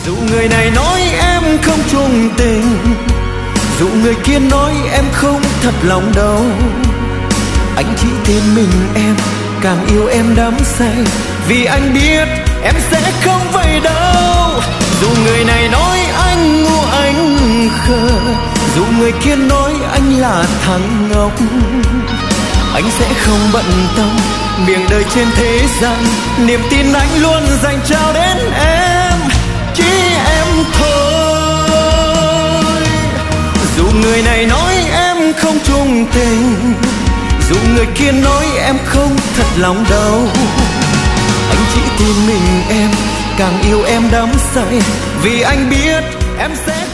Dù người này nói em không chung tình, dù người kia nói em không thật lòng đâu, anh chỉ tin mình em, càng yêu em đắm say, vì anh biết em sẽ không vậy đâu. Dù người này nói anh ngu anh khờ, dù người kia nói anh là thằng ngốc, anh sẽ không bận tâm miệng đời trên thế gian, niềm tin anh luôn dành trao đến em, chỉ em thôi. Dù người này nói em không chung tình, dù người kia nói em không thật lòng đâu, anh chỉ tin mình em, càng yêu em đắm say, vì anh biết em sẽ